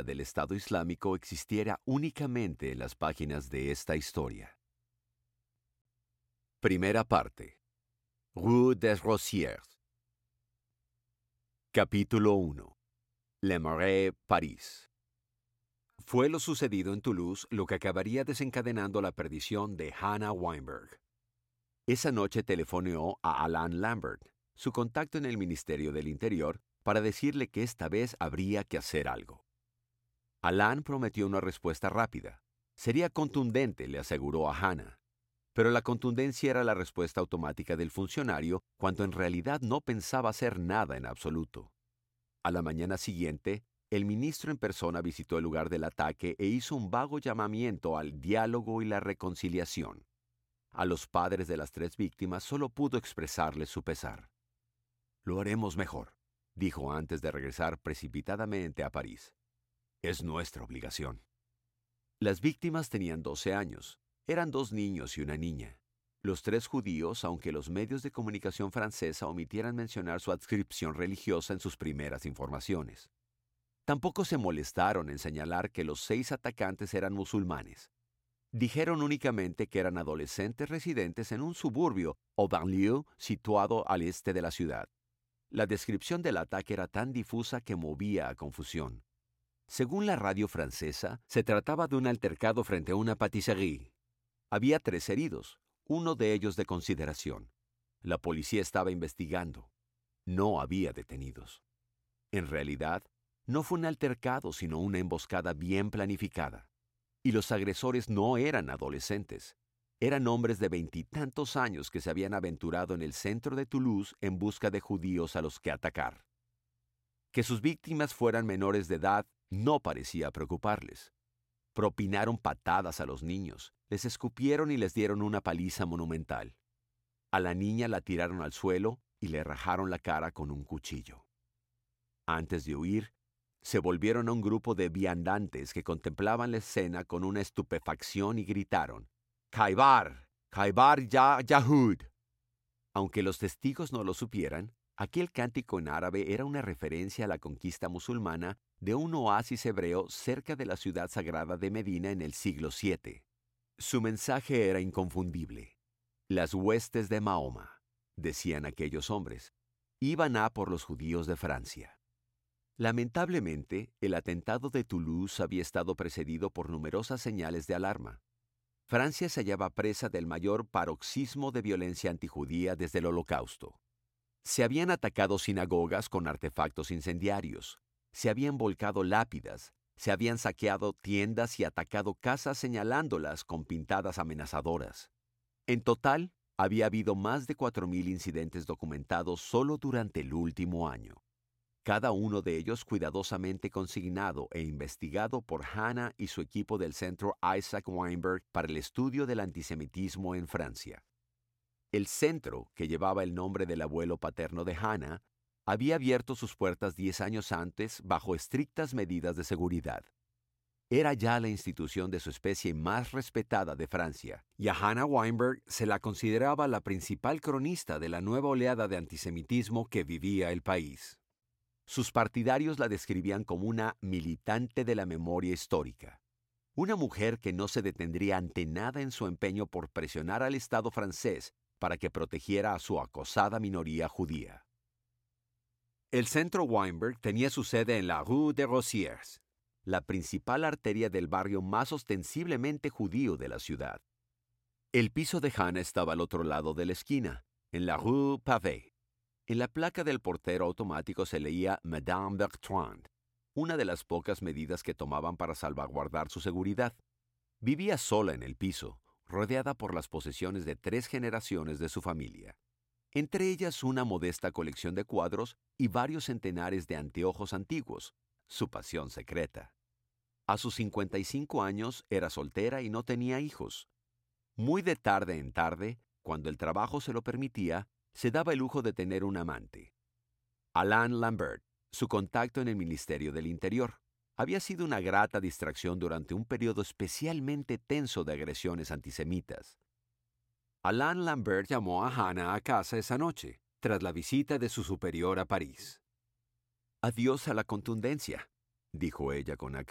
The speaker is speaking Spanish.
del Estado Islámico existiera únicamente en las páginas de esta historia. Primera parte. Rue des Rosiers. Capítulo 1. Le Marais, París. Fue lo sucedido en Toulouse lo que acabaría desencadenando la perdición de Hannah Weinberg. Esa noche telefoneó a Alain Lambert, su contacto en el Ministerio del Interior, para decirle que esta vez habría que hacer algo. Alain prometió una respuesta rápida. Sería contundente, le aseguró a Hannah. Pero la contundencia era la respuesta automática del funcionario, cuando en realidad no pensaba hacer nada en absoluto. A la mañana siguiente, el ministro en persona visitó el lugar del ataque e hizo un vago llamamiento al diálogo y la reconciliación. A los padres de las 3 víctimas solo pudo expresarles su pesar. «Lo haremos mejor», dijo antes de regresar precipitadamente a París. «Es nuestra obligación». Las víctimas tenían 12 años. Eran 2 niños y una niña. Los 3 judíos, aunque los medios de comunicación francesa omitieran mencionar su adscripción religiosa en sus primeras informaciones. Tampoco se molestaron en señalar que los 6 atacantes eran musulmanes. Dijeron únicamente que eran adolescentes residentes en un suburbio o banlieue situado al este de la ciudad. La descripción del ataque era tan difusa que movía a confusión. Según la radio francesa, se trataba de un altercado frente a una pâtisserie. Había 3 heridos, uno de ellos de consideración. La policía estaba investigando. No había detenidos. En realidad, no fue un altercado, sino una emboscada bien planificada. Y los agresores no eran adolescentes. Eran hombres de 20 y tantos años que se habían aventurado en el centro de Toulouse en busca de judíos a los que atacar. Que sus víctimas fueran menores de edad no parecía preocuparles. Propinaron patadas a los niños, les escupieron y les dieron una paliza monumental. A la niña la tiraron al suelo y le rajaron la cara con un cuchillo. Antes de huir, se volvieron a un grupo de viandantes que contemplaban la escena con una estupefacción y gritaron: «¡Khaybar! ¡Khaybar ya Yahud!». Aunque los testigos no lo supieran, aquel cántico en árabe era una referencia a la conquista musulmana de un oasis hebreo cerca de la ciudad sagrada de Medina en el siglo VII. Su mensaje era inconfundible. «Las huestes de Mahoma», decían aquellos hombres, iban a por los judíos de Francia. Lamentablemente, el atentado de Toulouse había estado precedido por numerosas señales de alarma. Francia se hallaba presa del mayor paroxismo de violencia antijudía desde el Holocausto. Se habían atacado sinagogas con artefactos incendiarios, se habían volcado lápidas, se habían saqueado tiendas y atacado casas señalándolas con pintadas amenazadoras. En total, había habido más de 4.000 incidentes documentados solo durante el último año. Cada uno de ellos cuidadosamente consignado e investigado por Hannah y su equipo del Centro Isaac Weinberg para el estudio del antisemitismo en Francia. El centro, que llevaba el nombre del abuelo paterno de Hannah, había abierto sus puertas 10 años antes bajo estrictas medidas de seguridad. Era ya la institución de su especie más respetada de Francia, y a Hannah Weinberg se la consideraba la principal cronista de la nueva oleada de antisemitismo que vivía el país. Sus partidarios la describían como una militante de la memoria histórica, una mujer que no se detendría ante nada en su empeño por presionar al Estado francés para que protegiera a su acosada minoría judía. El Centro Weinberg tenía su sede en la Rue des Rosiers, la principal arteria del barrio más ostensiblemente judío de la ciudad. El piso de Hannah estaba al otro lado de la esquina, en la Rue Pavée. En la placa del portero automático se leía Madame Bertrand, una de las pocas medidas que tomaban para salvaguardar su seguridad. Vivía sola en el piso, rodeada por las posesiones de 3 generaciones de su familia. Entre ellas una modesta colección de cuadros y varios centenares de anteojos antiguos, su pasión secreta. A sus 55 años era soltera y no tenía hijos. Muy de tarde en tarde, cuando el trabajo se lo permitía, se daba el lujo de tener un amante. Alain Lambert, su contacto en el Ministerio del Interior, había sido una grata distracción durante un periodo especialmente tenso de agresiones antisemitas. Alain Lambert llamó a Hannah a casa esa noche, tras la visita de su superior a París. «Adiós a la contundencia», dijo ella con